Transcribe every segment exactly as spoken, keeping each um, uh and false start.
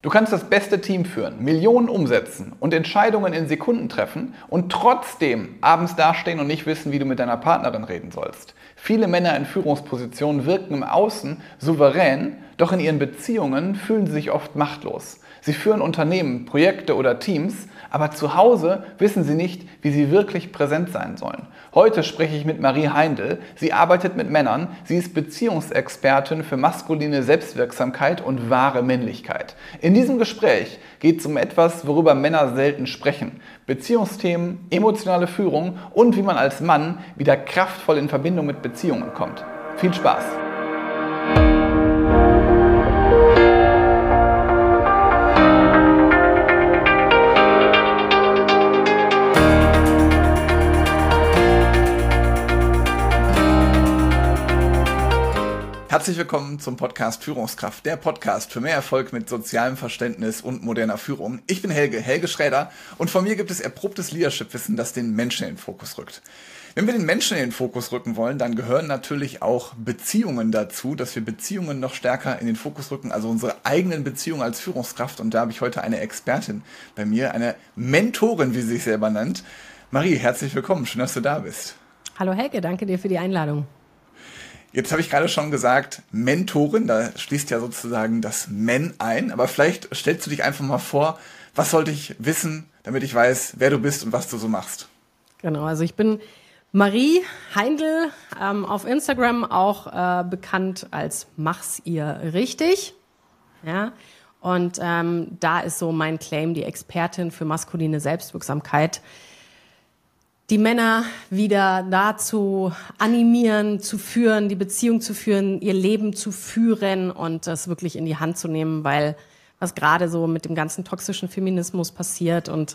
Du kannst das beste Team führen, Millionen umsetzen und Entscheidungen in Sekunden treffen und trotzdem abends dastehen und nicht wissen, wie du mit deiner Partnerin reden sollst. Viele Männer in Führungspositionen wirken im Außen souverän, doch in ihren Beziehungen fühlen sie sich oft machtlos. Sie führen Unternehmen, Projekte oder Teams, aber zu Hause wissen sie nicht, wie sie wirklich präsent sein sollen. Heute spreche ich mit Marie Heindl. Sie arbeitet mit Männern. Sie ist Beziehungsexpertin für maskuline Selbstwirksamkeit und wahre Männlichkeit. In diesem Gespräch geht es um etwas, worüber Männer selten sprechen. Beziehungsthemen, emotionale Führung und wie man als Mann wieder kraftvoll in Verbindung mit Beziehungen kommt. Viel Spaß! Herzlich willkommen zum Podcast Führungskraft, der Podcast für mehr Erfolg mit sozialem Verständnis und moderner Führung. Ich bin Helge, Helge Schräder, und von mir gibt es erprobtes Leadership-Wissen, das den Menschen in den Fokus rückt. Wenn wir den Menschen in den Fokus rücken wollen, dann gehören natürlich auch Beziehungen dazu, dass wir Beziehungen noch stärker in den Fokus rücken, also unsere eigenen Beziehungen als Führungskraft. Und da habe ich heute eine Expertin bei mir, eine Mentorin, wie sie sich selber nennt. Marie, herzlich willkommen, schön, dass du da bist. Hallo Helge, danke dir für die Einladung. Jetzt habe ich gerade schon gesagt, Mentorin, da schließt ja sozusagen das Men ein, aber vielleicht stellst du dich einfach mal vor, was sollte ich wissen, damit ich weiß, wer du bist und was du so machst? Genau, also ich bin Marie Heindl, ähm, auf Instagram auch äh, bekannt als Mach's ihr richtig, ja, und ähm, da ist so mein Claim, die Expertin für maskuline Selbstwirksamkeit, die Männer wieder dazu animieren, zu führen, die Beziehung zu führen, ihr Leben zu führen und das wirklich in die Hand zu nehmen, weil was gerade so mit dem ganzen toxischen Feminismus passiert und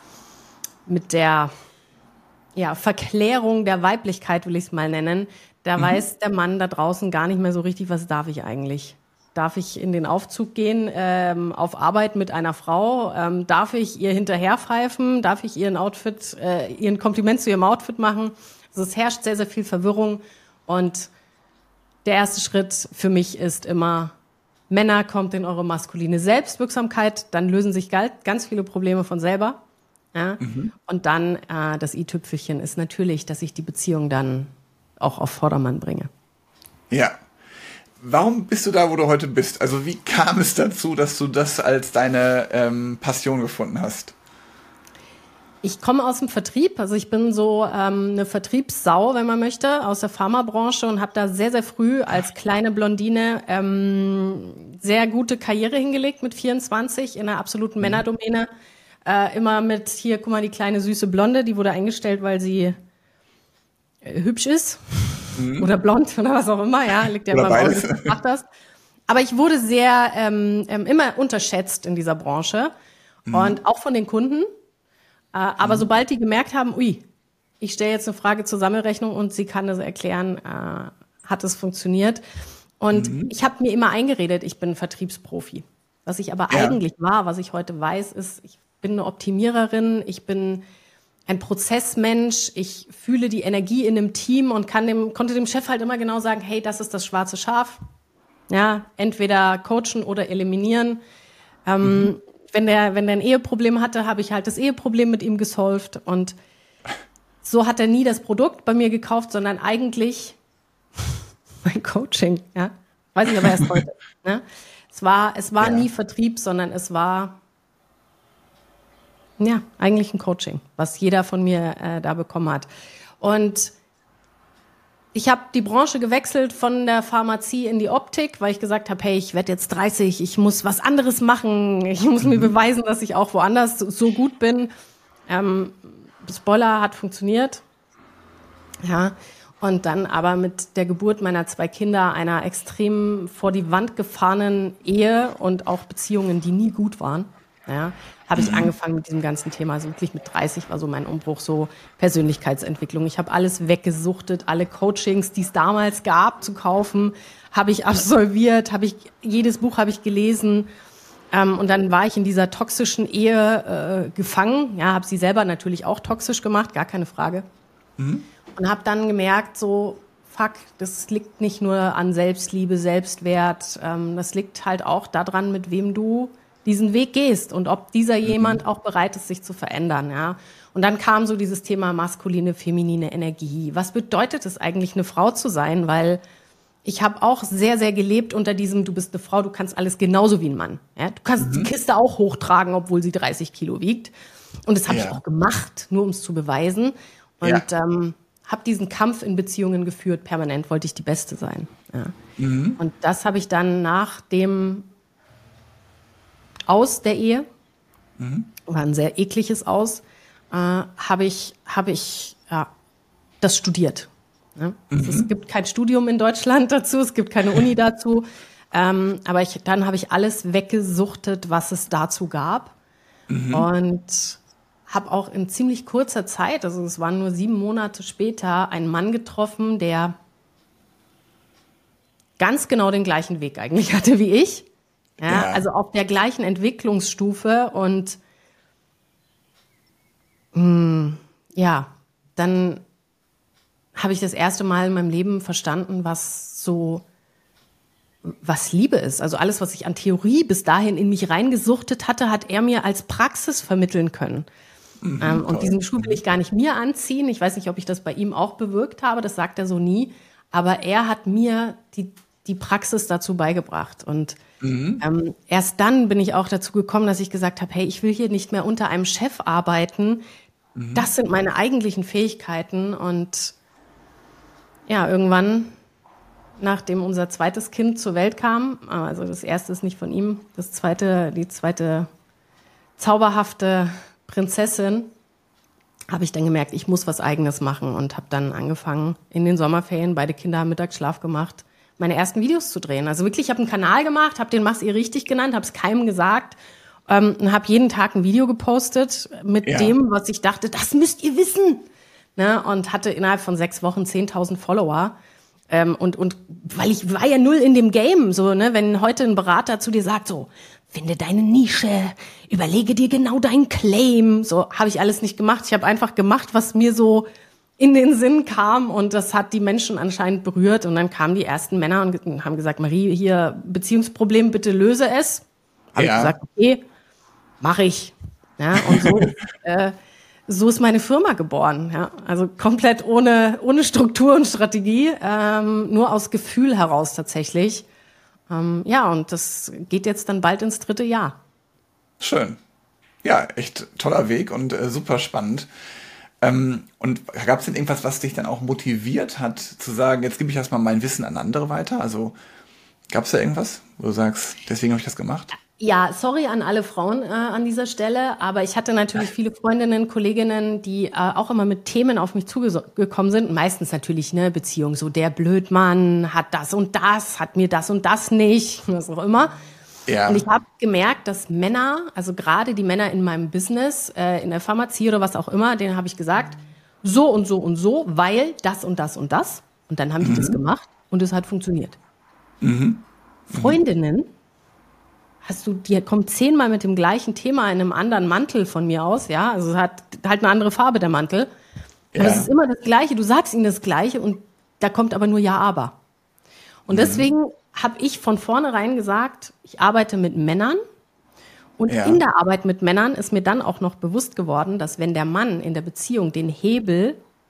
mit der ja, Verklärung der Weiblichkeit, will ich es mal nennen, da mhm. weiß der Mann da draußen gar nicht mehr so richtig, was darf ich eigentlich? Darf ich in den Aufzug gehen, ähm, auf Arbeit mit einer Frau? Ähm, darf ich ihr hinterherpfeifen? Darf ich ihren Outfit, äh, ihren Kompliment zu ihrem Outfit machen? Also es herrscht sehr, sehr viel Verwirrung. Und der erste Schritt für mich ist immer, Männer, kommt in eure maskuline Selbstwirksamkeit, dann lösen sich ganz viele Probleme von selber. Ja? Mhm. Und dann äh, das i-Tüpfelchen ist natürlich, dass ich die Beziehung dann auch auf Vordermann bringe. Ja. Warum bist du da, wo du heute bist? Also wie kam es dazu, dass du das als deine ähm, Passion gefunden hast? Ich komme aus dem Vertrieb, also ich bin so ähm, eine Vertriebssau, wenn man möchte, aus der Pharmabranche und habe da sehr, sehr früh als kleine Blondine ähm, sehr gute Karriere hingelegt mit vierundzwanzig in einer absoluten mhm. Männerdomäne. Äh, immer mit, hier, guck mal, die kleine süße Blonde, die wurde eingestellt, weil sie äh, hübsch ist. Mhm. Oder blond oder was auch immer, ja, liegt ja immer im Auge, was du gemacht hast. Aber ich wurde sehr ähm, immer unterschätzt in dieser Branche mhm. und auch von den Kunden. Äh, aber mhm. sobald die gemerkt haben, ui, ich stelle jetzt eine Frage zur Sammelrechnung und sie kann das erklären, äh, hat es funktioniert. Und mhm. ich habe mir immer eingeredet, ich bin Vertriebsprofi. Was ich aber ja. eigentlich war, was ich heute weiß, ist, ich bin eine Optimiererin, ich bin ein Prozessmensch, ich fühle die Energie in einem Team und kann dem, konnte dem Chef halt immer genau sagen, hey, das ist das schwarze Schaf. Ja, entweder coachen oder eliminieren. Ähm, mhm. wenn der, wenn der ein Eheproblem hatte, habe ich halt das Eheproblem mit ihm gesolved. Und so hat er nie das Produkt bei mir gekauft, sondern eigentlich mein Coaching. Ja, weiß ich aber erst heute. Ne? Es war, es war ja. nie Vertrieb, sondern es war ja, eigentlich ein Coaching, was jeder von mir äh, da bekommen hat. Und ich habe die Branche gewechselt von der Pharmazie in die Optik, weil ich gesagt habe, hey, ich werde jetzt dreißig, ich muss was anderes machen, ich muss mir beweisen, dass ich auch woanders so gut bin. Ähm, Spoiler, hat funktioniert. Ja, und dann aber mit der Geburt meiner zwei Kinder, einer extrem vor die Wand gefahrenen Ehe und auch Beziehungen, die nie gut waren, ja, habe ich angefangen mit diesem ganzen Thema. Also wirklich mit dreißig war so mein Umbruch, so Persönlichkeitsentwicklung. Ich habe alles weggesuchtet, alle Coachings, die es damals gab, zu kaufen, habe ich absolviert, habe ich jedes Buch habe ich gelesen. Ähm, und dann war ich in dieser toxischen Ehe äh, gefangen. Ja, habe sie selber natürlich auch toxisch gemacht, gar keine Frage. Mhm. Und habe dann gemerkt, so fuck, das liegt nicht nur an Selbstliebe, Selbstwert. Ähm, das liegt halt auch daran, mit wem du diesen Weg gehst und ob dieser jemand auch bereit ist, sich zu verändern, ja. Und dann kam so dieses Thema maskuline, feminine Energie. Was bedeutet es eigentlich, eine Frau zu sein? Weil ich habe auch sehr, sehr gelebt unter diesem, du bist eine Frau, du kannst alles genauso wie ein Mann. Ja? Du kannst mhm. die Kiste auch hochtragen, obwohl sie dreißig Kilo wiegt. Und das habe ja. ich auch gemacht, nur um es zu beweisen. Und ja. ähm, habe diesen Kampf in Beziehungen geführt. Permanent wollte ich die Beste sein. Ja. Mhm. Und das habe ich dann nach dem Aus der Ehe, mhm. war ein sehr ekliges Aus, äh, habe ich, hab ich ja, das studiert. Ja. Mhm. Also es gibt kein Studium in Deutschland dazu, es gibt keine Uni dazu. Ähm, aber ich, dann habe ich alles weggesuchtet, was es dazu gab. Mhm. Und habe auch in ziemlich kurzer Zeit, also es waren nur sieben Monate später, einen Mann getroffen, der ganz genau den gleichen Weg eigentlich hatte wie ich. Ja, ja. Also auf der gleichen Entwicklungsstufe. Und mh, ja, dann habe ich das erste Mal in meinem Leben verstanden, was so, was Liebe ist. Also alles, was ich an Theorie bis dahin in mich reingesuchtet hatte, hat er mir als Praxis vermitteln können. Mhm, ähm, und diesen Schuh will ich gar nicht mir anziehen. Ich weiß nicht, ob ich das bei ihm auch bewirkt habe, das sagt er so nie. Aber er hat mir die, die Praxis dazu beigebracht. Und mhm. ähm, erst dann bin ich auch dazu gekommen, dass ich gesagt habe, hey, ich will hier nicht mehr unter einem Chef arbeiten. Mhm. Das sind meine eigentlichen Fähigkeiten. Und ja, irgendwann, nachdem unser zweites Kind zur Welt kam, also das erste ist nicht von ihm, das zweite, die zweite zauberhafte Prinzessin, habe ich dann gemerkt, ich muss was Eigenes machen und habe dann angefangen, in den Sommerferien, beide Kinder haben Mittagsschlaf gemacht, meine ersten Videos zu drehen. Also wirklich, ich habe einen Kanal gemacht, habe den Mach's ihr richtig genannt, habe es keinem gesagt ähm, und habe jeden Tag ein Video gepostet mit ja. dem, was ich dachte, das müsst ihr wissen. Ne? Und hatte innerhalb von sechs Wochen zehntausend Follower. Ähm, und, und weil ich war ja null in dem Game, so, ne, wenn heute ein Berater zu dir sagt, so, finde deine Nische, überlege dir genau deinen Claim, so, habe ich alles nicht gemacht. Ich habe einfach gemacht, was mir so in den Sinn kam, und das hat die Menschen anscheinend berührt. Und dann kamen die ersten Männer und haben gesagt, Marie, hier Beziehungsproblem, bitte löse es. Habe ja. ich gesagt, okay, mache ich. Ja, und so äh, so ist meine Firma geboren, ja. Also komplett ohne, ohne Struktur und Strategie, ähm, nur aus Gefühl heraus tatsächlich. Ähm, ja, und das geht jetzt dann bald ins dritte Jahr. Schön. Ja, echt toller Weg und äh, super spannend. Ähm, und gab es denn irgendwas, was dich dann auch motiviert hat, zu sagen, jetzt gebe ich erstmal mein Wissen an andere weiter? Also gab es da irgendwas, wo du sagst, deswegen habe ich das gemacht? Ja, sorry an alle Frauen äh, an dieser Stelle, aber ich hatte natürlich viele Freundinnen, Kolleginnen, die äh, auch immer mit Themen auf mich zugekommen sind. Meistens natürlich, ne, Beziehung, so der Blödmann hat das und das, hat mir das und das nicht, was auch immer. Ja. Und ich habe gemerkt, dass Männer, also gerade die Männer in meinem Business, äh, in der Pharmazie oder was auch immer, denen habe ich gesagt, so und so und so, weil das und das und das. Und dann haben mhm. die das gemacht und es hat funktioniert. Mhm. Freundinnen, hast du, die kommt zehnmal mit dem gleichen Thema in einem anderen Mantel von mir aus, ja, also es hat halt eine andere Farbe, der Mantel. Ja. Aber es ist immer das Gleiche, du sagst ihnen das Gleiche und da kommt aber nur Ja, aber. Und mhm. deswegen habe ich von vornherein gesagt, ich arbeite mit Männern, und ja. in der Arbeit mit Männern ist mir dann auch noch bewusst geworden, dass wenn der Mann in der Beziehung den Hebel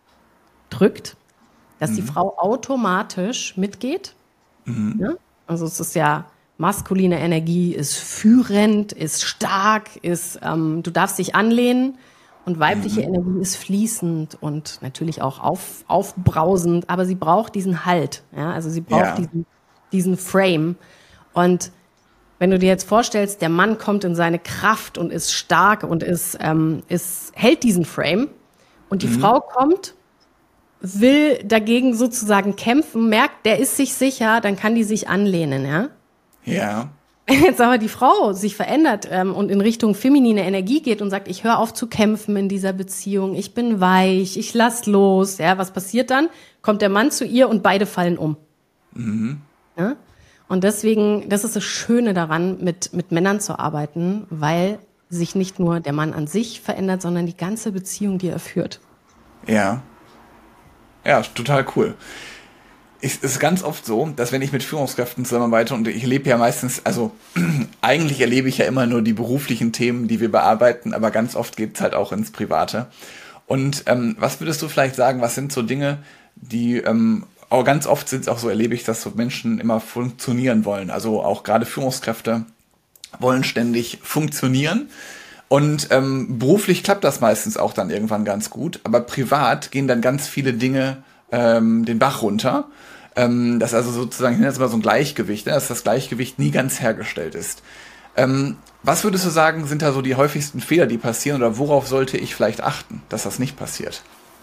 drückt, dass mhm. die Frau automatisch mitgeht. Mhm. Ja? Also es ist ja, maskuline Energie ist führend, ist stark, ist, ähm, du darfst dich anlehnen, und weibliche mhm. Energie ist fließend und natürlich auch auf, aufbrausend, aber sie braucht diesen Halt, ja, also sie braucht ja. diesen, diesen Frame. Und wenn du dir jetzt vorstellst, der Mann kommt in seine Kraft und ist stark und ist, ähm, ist, hält diesen Frame, und die mhm. Frau kommt, will dagegen sozusagen kämpfen, merkt, der ist sich sicher, dann kann die sich anlehnen, ja. Ja. Jetzt aber die Frau sich verändert ähm, und in Richtung feminine Energie geht und sagt, ich höre auf zu kämpfen in dieser Beziehung, ich bin weich, ich lass los. Ja, was passiert dann? Kommt der Mann zu ihr und beide fallen um. Mhm. Ja? Und deswegen, das ist das Schöne daran, mit, mit Männern zu arbeiten, weil sich nicht nur der Mann an sich verändert, sondern die ganze Beziehung, die er führt. Ja. Ja, total cool. Es ist ganz oft so, dass wenn ich mit Führungskräften zusammenarbeite und ich lebe ja meistens, also eigentlich erlebe ich ja immer nur die beruflichen Themen, die wir bearbeiten, aber ganz oft geht es halt auch ins Private. Und ähm, was würdest du vielleicht sagen, was sind so Dinge, die, ähm, auch ganz oft sind es auch so, erlebe ich, dass so Menschen immer funktionieren wollen. Also auch gerade Führungskräfte wollen ständig funktionieren. Und ähm, beruflich klappt das meistens auch dann irgendwann ganz gut, aber privat gehen dann ganz viele Dinge ähm, den Bach runter. Ähm, das ist also sozusagen, ich nenne das mal so ein Gleichgewicht, ne, dass das Gleichgewicht nie ganz hergestellt ist. Ähm, was würdest du sagen, sind da so die häufigsten Fehler, die passieren, oder worauf sollte ich vielleicht achten, dass das nicht passiert?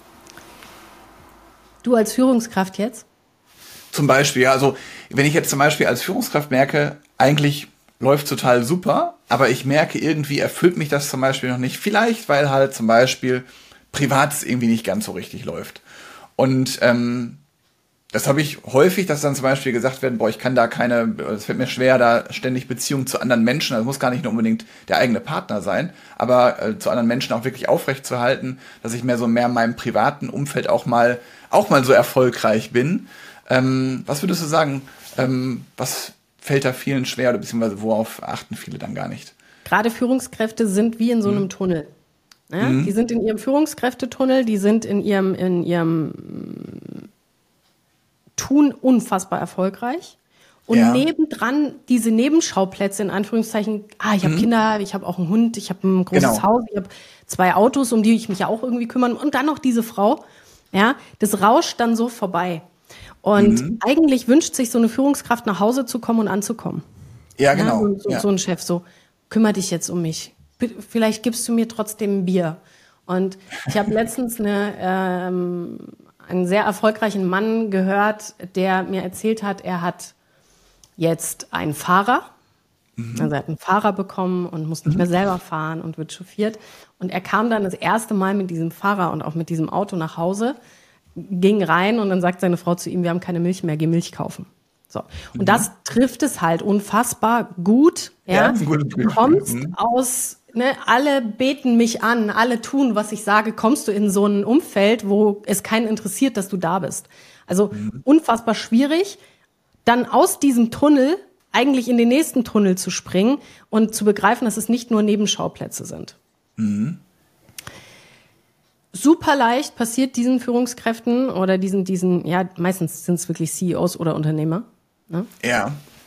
Du als Führungskraft jetzt? Zum Beispiel, ja, also wenn ich jetzt zum Beispiel als Führungskraft merke, eigentlich läuft total super, aber ich merke, irgendwie erfüllt mich das zum Beispiel noch nicht. Vielleicht, weil halt zum Beispiel privat es irgendwie nicht ganz so richtig läuft. Und ähm, das habe ich häufig, dass dann zum Beispiel gesagt werden, boah, ich kann da keine, es fällt mir schwer, da ständig Beziehungen zu anderen Menschen, also muss gar nicht nur unbedingt der eigene Partner sein, aber äh, zu anderen Menschen auch wirklich aufrecht zu halten, dass ich mehr so mehr in meinem privaten Umfeld auch mal, auch mal so erfolgreich bin. Ähm, was würdest du sagen, ähm, was fällt da vielen schwer, oder beziehungsweise worauf achten viele dann gar nicht? Gerade Führungskräfte sind wie in so einem mhm. Tunnel. Ja? Mhm. Die sind in ihrem Führungskräftetunnel, die sind in ihrem, in ihrem Tun unfassbar erfolgreich. Und ja. nebendran diese Nebenschauplätze, in Anführungszeichen, ah, ich habe mhm. Kinder, ich habe auch einen Hund, ich habe ein großes genau. Haus, ich habe zwei Autos, um die ich mich ja auch irgendwie kümmern, und dann noch diese Frau. Ja, das rauscht dann so vorbei. Und mhm. eigentlich wünscht sich so eine Führungskraft, nach Hause zu kommen und anzukommen. Ja, genau. Ja, so, ja. so ein Chef, so, kümmere dich jetzt um mich. Vielleicht gibst du mir trotzdem ein Bier. Und ich habe letztens eine, ähm, einen sehr erfolgreichen Mann gehört, der mir erzählt hat, er hat jetzt einen Fahrer. Mhm. Also er hat einen Fahrer bekommen und muss nicht mehr selber fahren und wird chauffiert. Und er kam dann das erste Mal mit diesem Fahrer und auch mit diesem Auto nach Hause, ging rein und dann sagt seine Frau zu ihm, wir haben keine Milch mehr, geh Milch kaufen. So. Und mhm. das trifft es halt unfassbar gut. Ja, ja, du kommst mhm. aus, ne, alle beten mich an, alle tun, was ich sage, kommst du in so ein Umfeld, wo es keinen interessiert, dass du da bist. Also mhm. unfassbar schwierig, dann aus diesem Tunnel eigentlich in den nächsten Tunnel zu springen und zu begreifen, dass es nicht nur Nebenschauplätze sind. Mhm. Super leicht passiert diesen Führungskräften oder diesen, diesen, ja, meistens sind es wirklich C E Os oder Unternehmer, ne? Ja.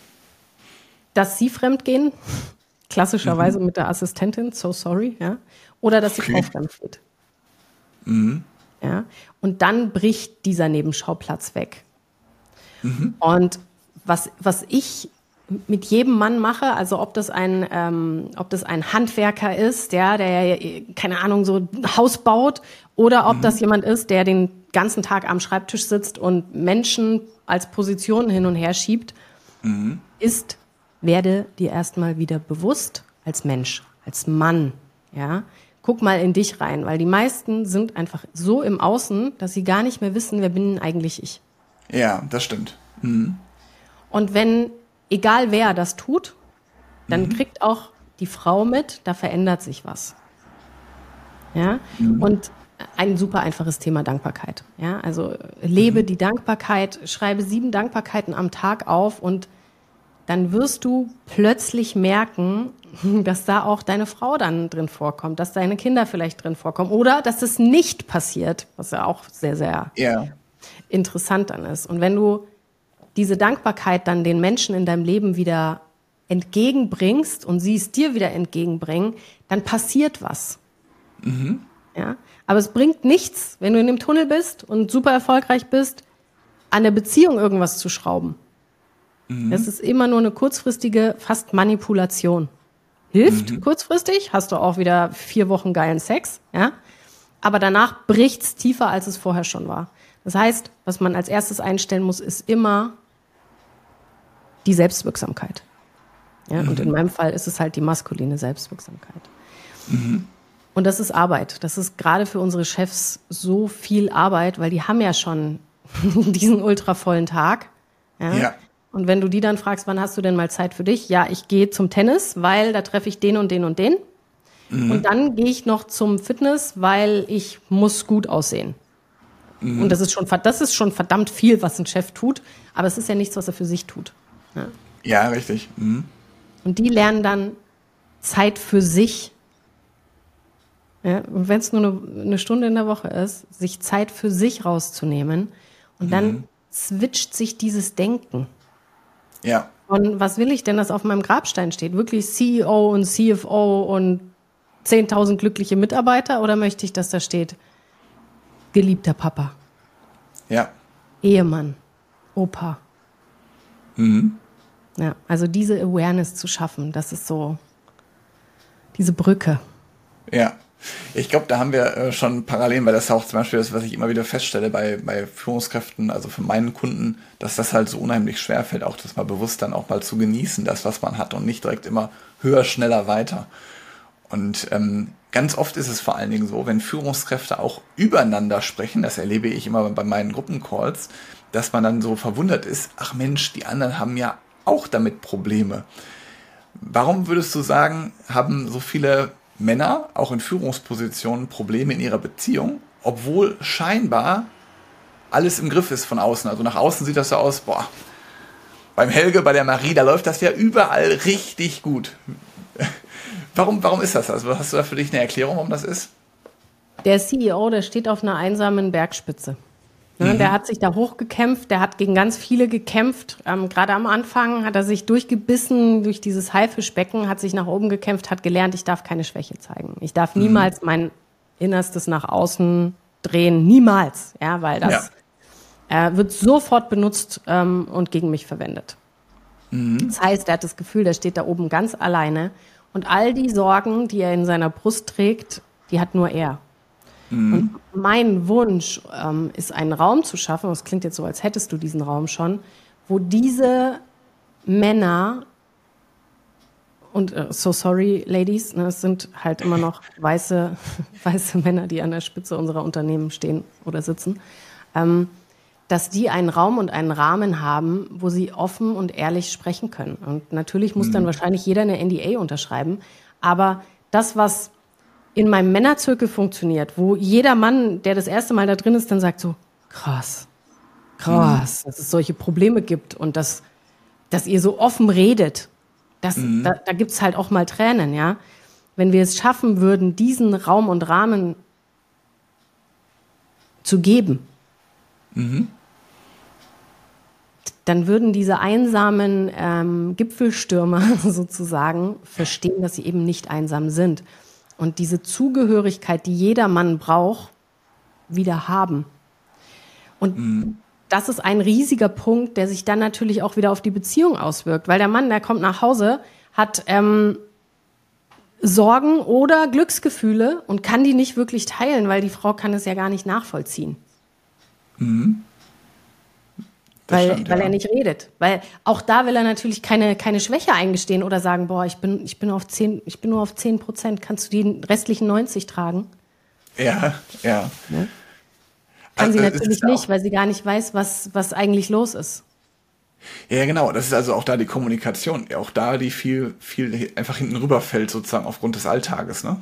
Dass sie fremdgehen, klassischerweise mhm. mit der Assistentin, so sorry, ja, oder dass die okay. Frau fremd geht. Mhm. Ja, und dann bricht dieser Nebenschauplatz weg. Mhm. Und was, was ich mit jedem Mann mache, also ob das ein, ähm, ob das ein Handwerker ist, der, der, keine Ahnung, so ein Haus baut, oder ob mhm. das jemand ist, der den ganzen Tag am Schreibtisch sitzt und Menschen als Positionen hin und her schiebt, mhm. ist, werde dir erstmal wieder bewusst als Mensch, als Mann, ja. Guck mal in dich rein, weil die meisten sind einfach so im Außen, dass sie gar nicht mehr wissen, wer bin denn eigentlich ich. Ja, das stimmt. Mhm. Und wenn egal wer das tut, dann mhm. kriegt auch die Frau mit, da verändert sich was. Ja, mhm. und ein super einfaches Thema Dankbarkeit. Ja, also lebe mhm. die Dankbarkeit, schreibe sieben Dankbarkeiten am Tag auf und dann wirst du plötzlich merken, dass da auch deine Frau dann drin vorkommt, dass deine Kinder vielleicht drin vorkommen oder dass das nicht passiert, was ja auch sehr, sehr yeah. interessant dann ist. Und wenn du diese Dankbarkeit dann den Menschen in deinem Leben wieder entgegenbringst und sie es dir wieder entgegenbringen, dann passiert was. Mhm. Ja? Aber es bringt nichts, wenn du in dem Tunnel bist und super erfolgreich bist, an der Beziehung irgendwas zu schrauben. Mhm. Das ist immer nur eine kurzfristige, fast Manipulation. Hilft mhm. kurzfristig, hast du auch wieder vier Wochen geilen Sex, ja? Aber danach bricht's tiefer, als es vorher schon war. Das heißt, was man als erstes einstellen muss, ist immer die Selbstwirksamkeit. Ja, mhm. Und in meinem Fall ist es halt die maskuline Selbstwirksamkeit. Mhm. Und das ist Arbeit. Das ist gerade für unsere Chefs so viel Arbeit, weil die haben ja schon diesen ultravollen Tag. Ja? Ja. Und wenn du die dann fragst, wann hast du denn mal Zeit für dich? Ja, ich gehe zum Tennis, weil da treffe ich den und den und den. Mhm. Und dann gehe ich noch zum Fitness, weil ich muss gut aussehen. Mhm. Und das ist schon, das ist schon verdammt viel, was ein Chef tut, aber es ist ja nichts, was er für sich tut. Ja, ja richtig. Mhm. Und die lernen dann Zeit für sich. Ja, und wenn es nur eine, eine Stunde in der Woche ist, sich Zeit für sich rauszunehmen und dann mhm. switcht sich dieses Denken. Ja. Und was will ich denn, dass auf meinem Grabstein steht? Wirklich C E O und C F O und zehntausend glückliche Mitarbeiter? Oder möchte ich, dass da steht, geliebter Papa? Ja. Ehemann, Opa. Mhm. Ja, also diese Awareness zu schaffen, das ist so diese Brücke. Ja. Ich glaube, da haben wir äh, schon Parallelen, weil das ist auch zum Beispiel das, was ich immer wieder feststelle bei, bei Führungskräften, also für meinen Kunden, dass das halt so unheimlich schwer fällt, auch das mal bewusst dann auch mal zu genießen, das, was man hat und nicht direkt immer höher, schneller, weiter. Und ähm, ganz oft ist es vor allen Dingen so, wenn Führungskräfte auch übereinander sprechen, das erlebe ich immer bei meinen Gruppencalls, dass man dann so verwundert ist, ach Mensch, die anderen haben ja auch damit Probleme. Warum würdest du sagen, haben so viele Männer, auch in Führungspositionen, Probleme in ihrer Beziehung, obwohl scheinbar alles im Griff ist von außen. Also nach außen sieht das so aus, boah, beim Helge, bei der Marie, da läuft das ja überall richtig gut. Warum, warum ist das? Also hast du da für dich eine Erklärung, warum das ist? Der C E O, der steht auf einer einsamen Bergspitze. Ne, mhm. Der hat sich da hochgekämpft, der hat gegen ganz viele gekämpft. Ähm, gerade am Anfang hat er sich durchgebissen durch dieses Haifischbecken, hat sich nach oben gekämpft, hat gelernt, ich darf keine Schwäche zeigen. Ich darf mhm. niemals mein Innerstes nach außen drehen, niemals, ja, weil das ja. äh, wird sofort benutzt ähm, und gegen mich verwendet. Mhm. Das heißt, er hat das Gefühl, der steht da oben ganz alleine und all die Sorgen, die er in seiner Brust trägt, die hat nur er. Mhm. Und mein Wunsch ähm, ist, einen Raum zu schaffen, das klingt jetzt so, als hättest du diesen Raum schon, wo diese Männer, und uh, so sorry, Ladies, ne, es sind halt immer noch weiße, weiße Männer, die an der Spitze unserer Unternehmen stehen oder sitzen, ähm, dass die einen Raum und einen Rahmen haben, wo sie offen und ehrlich sprechen können. Und natürlich muss mhm. dann wahrscheinlich jeder eine N D A unterschreiben, aber das, was in meinem Männerzirkel funktioniert, wo jeder Mann, der das erste Mal da drin ist, dann sagt so, krass, krass, mhm. dass es solche Probleme gibt und dass, dass ihr so offen redet. Das, mhm. Da, da gibt's halt auch mal Tränen, ja. Wenn wir es schaffen würden, diesen Raum und Rahmen zu geben, mhm. dann würden diese einsamen ähm, Gipfelstürmer sozusagen verstehen, dass sie eben nicht einsam sind. Und diese Zugehörigkeit, die jeder Mann braucht, wieder haben. Und mhm. das ist ein riesiger Punkt, der sich dann natürlich auch wieder auf die Beziehung auswirkt. Weil der Mann, der kommt nach Hause, hat ähm, Sorgen oder Glücksgefühle und kann die nicht wirklich teilen, weil die Frau kann es ja gar nicht nachvollziehen. Mhm. Weil, stimmt, weil ja. er nicht redet. Weil auch da will er natürlich keine, keine Schwäche eingestehen oder sagen, boah, ich bin, ich bin auf zehn, ich bin nur auf zehn Prozent, kannst du die restlichen neunzig tragen? Ja, ja. ja? Kann also, sie natürlich nicht, weil sie gar nicht weiß, was, was eigentlich los ist. Ja, genau. Das ist also auch da die Kommunikation. Auch da, die viel, viel einfach hinten rüberfällt, sozusagen aufgrund des Alltages, ne?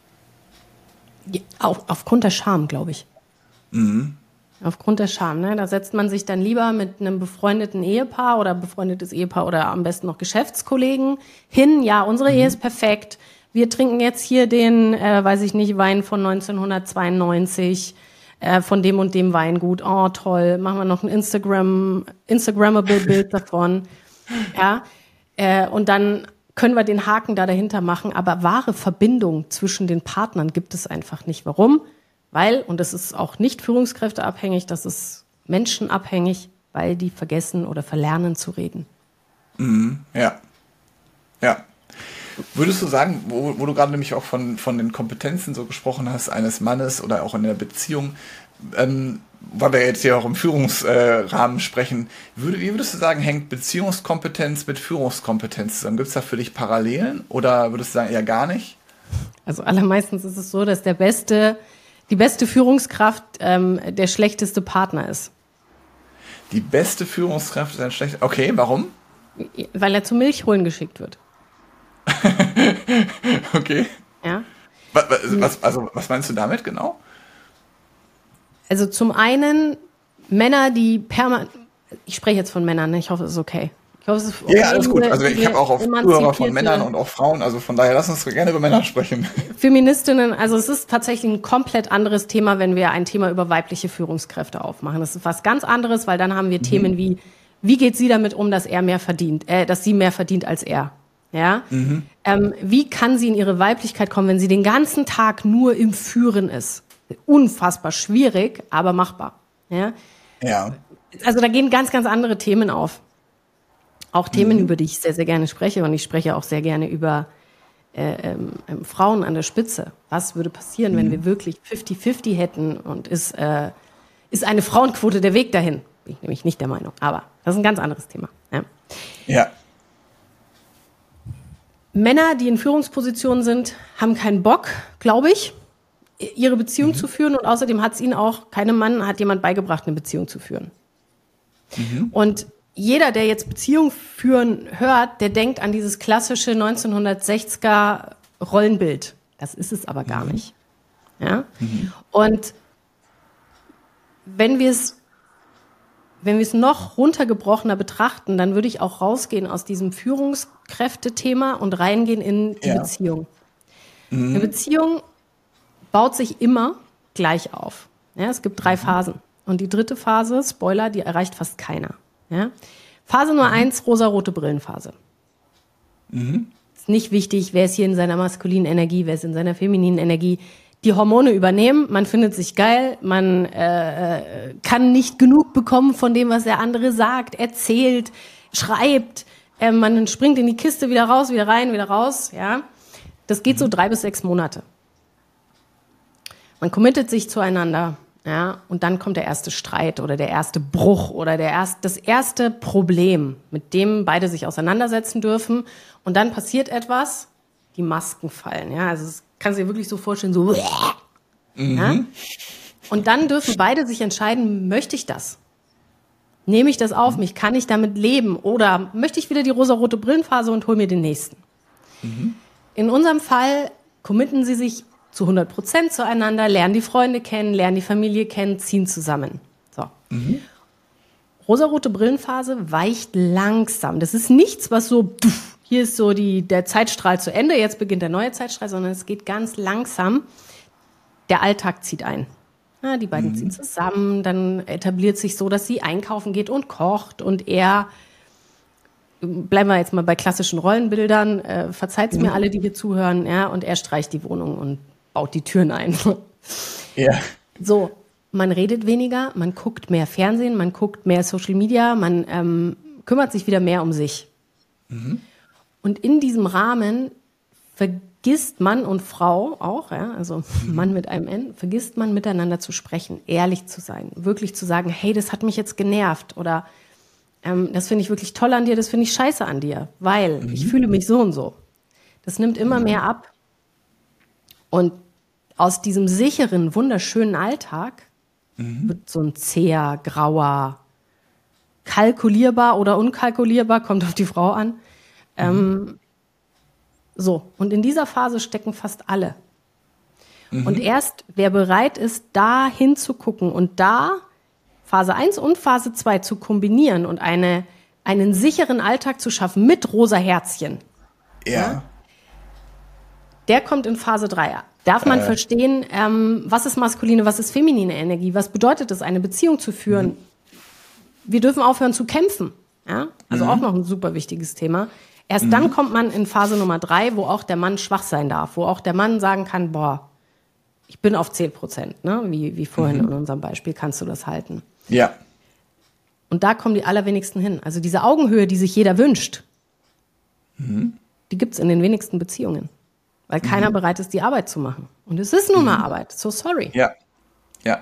Ja, auf, aufgrund der Scham, glaube ich. Mhm. Aufgrund der Scham, ne? Da setzt man sich dann lieber mit einem befreundeten Ehepaar oder befreundetes Ehepaar oder am besten noch Geschäftskollegen hin. Ja, unsere mhm. Ehe ist perfekt. Wir trinken jetzt hier den, äh, weiß ich nicht, Wein von neunzehnhundertzweiundneunzig, äh, von dem und dem Weingut. Oh, toll. Machen wir noch ein Instagram, Instagrammable Bild davon. Ja, äh, und dann können wir den Haken da dahinter machen. Aber wahre Verbindung zwischen den Partnern gibt es einfach nicht. Warum? Weil, und das ist auch nicht führungskräfteabhängig, das ist menschenabhängig, weil die vergessen oder verlernen zu reden. Mhm, ja. Ja. Würdest du sagen, wo, wo du gerade nämlich auch von, von den Kompetenzen so gesprochen hast, eines Mannes oder auch in der Beziehung, ähm, weil wir jetzt hier auch im Führungsrahmen äh, sprechen, würde, wie würdest du sagen, hängt Beziehungskompetenz mit Führungskompetenz zusammen? Gibt es da für dich Parallelen oder würdest du sagen, eher gar nicht? Also allermeistens ist es so, dass der beste Die beste Führungskraft ähm, der schlechteste Partner ist. Die beste Führungskraft ist ein schlechter... Okay, warum? Weil er zum Milchholen geschickt wird. Okay. Ja. Was, was, also, was meinst du damit genau? Also zum einen Männer, die permanent, ich spreche jetzt von Männern, ne? Ich hoffe, es ist okay. Ich hoffe, es ist okay. Ja, alles gut. Also ich habe auch auf Zuhörer von Männern und auch Frauen, also von daher lass uns gerne über Männer sprechen. Feministinnen, also es ist tatsächlich ein komplett anderes Thema, wenn wir ein Thema über weibliche Führungskräfte aufmachen. Das ist was ganz anderes, weil dann haben wir mhm. Themen wie, wie geht sie damit um, dass er mehr verdient, äh, dass sie mehr verdient als er? Ja? Mhm. Ähm, wie kann sie in ihre Weiblichkeit kommen, wenn sie den ganzen Tag nur im Führen ist? Unfassbar schwierig, aber machbar. Ja. Ja. Also da gehen ganz, ganz andere Themen auf. Auch Themen, mhm. über die ich sehr, sehr gerne spreche. Und ich spreche auch sehr gerne über äh, ähm, ähm, Frauen an der Spitze. Was würde passieren, mhm. wenn wir wirklich fifty fifty hätten? Und ist, äh, ist eine Frauenquote der Weg dahin? Bin ich nämlich nicht der Meinung. Aber das ist ein ganz anderes Thema. Ja. Ja. Männer, die in Führungspositionen sind, haben keinen Bock, glaube ich, ihre Beziehung mhm. zu führen. Und außerdem hat es ihnen auch, keinem Mann hat jemand beigebracht, eine Beziehung zu führen. Mhm. Und jeder, der jetzt Beziehung führen hört, der denkt an dieses klassische neunzehnhundertsechziger Rollenbild. Das ist es aber gar mhm. nicht. Ja? Mhm. Und wenn wir es wenn wir es noch runtergebrochener betrachten, dann würde ich auch rausgehen aus diesem Führungskräfte-Thema und reingehen in die ja. Beziehung. Mhm. Eine Beziehung baut sich immer gleich auf. Ja, es gibt drei mhm. Phasen. Und die dritte Phase, Spoiler, die erreicht fast keiner. Ja? Phase Nummer mhm. eins, rosarote Brillenphase. Mhm. Ist nicht wichtig, wer ist hier in seiner maskulinen Energie, wer ist in seiner femininen Energie. Die Hormone übernehmen, man findet sich geil, man äh, kann nicht genug bekommen von dem, was der andere sagt, erzählt, schreibt. Äh, man springt in die Kiste, wieder raus, wieder rein, wieder raus. Ja, das geht mhm. so drei bis sechs Monate. Man committet sich zueinander. Ja, und dann kommt der erste Streit oder der erste Bruch oder der erste, das erste Problem, mit dem beide sich auseinandersetzen dürfen. Und dann passiert etwas, die Masken fallen. Ja, also es kannst du dir wirklich so vorstellen, so. Mhm. Ja? Und dann dürfen beide sich entscheiden, möchte ich das? Nehme ich das auf mich? Kann ich damit leben? Oder möchte ich wieder die rosarote Brillenphase und hole mir den nächsten? Mhm. In unserem Fall committen sie sich zu hundert Prozent zueinander, lernen die Freunde kennen, lernen die Familie kennen, ziehen zusammen. So. Mhm. Rosarote Brillenphase weicht langsam. Das ist nichts, was so, hier ist so die, der Zeitstrahl zu Ende, jetzt beginnt der neue Zeitstrahl, sondern es geht ganz langsam. Der Alltag zieht ein. Ja, die beiden mhm. ziehen zusammen, dann etabliert sich so, dass sie einkaufen geht und kocht und er, bleiben wir jetzt mal bei klassischen Rollenbildern, äh, verzeiht's mhm. mir alle, die hier zuhören, ja, und er streicht die Wohnung und baut die Türen ein. Ja. So, man redet weniger, man guckt mehr Fernsehen, man guckt mehr Social Media, man ähm, kümmert sich wieder mehr um sich. Mhm. Und in diesem Rahmen vergisst Mann und Frau auch, ja, also mhm. Mann mit einem N, vergisst man miteinander zu sprechen, ehrlich zu sein, wirklich zu sagen, hey, das hat mich jetzt genervt oder ähm, das finde ich wirklich toll an dir, das finde ich scheiße an dir, weil mhm. ich fühle mich so und so. Das nimmt immer mhm. mehr ab. Und aus diesem sicheren, wunderschönen Alltag mhm. wird so ein zäher, grauer, kalkulierbar oder unkalkulierbar, kommt auf die Frau an. Mhm. Ähm, so, und in dieser Phase stecken fast alle. Mhm. Und erst, wer bereit ist, da hinzugucken und da Phase eins und Phase zwei zu kombinieren und eine, einen sicheren Alltag zu schaffen mit rosa Herzchen. Ja. ja der kommt in Phase drei. Darf man äh. verstehen, ähm, was ist maskuline, was ist feminine Energie? Was bedeutet es, eine Beziehung zu führen? Mhm. Wir dürfen aufhören zu kämpfen. Ja? Also mhm. auch noch ein super wichtiges Thema. Erst mhm. dann kommt man in Phase Nummer drei, wo auch der Mann schwach sein darf, wo auch der Mann sagen kann, boah, ich bin auf zehn Prozent, ne? wie, wie vorhin mhm. in unserem Beispiel, kannst du das halten. Ja. Und da kommen die allerwenigsten hin. Also diese Augenhöhe, die sich jeder wünscht, mhm. die gibt's in den wenigsten Beziehungen. Weil keiner mhm. bereit ist, die Arbeit zu machen. Und es ist nun mal mhm. Arbeit. So sorry. Ja, ja.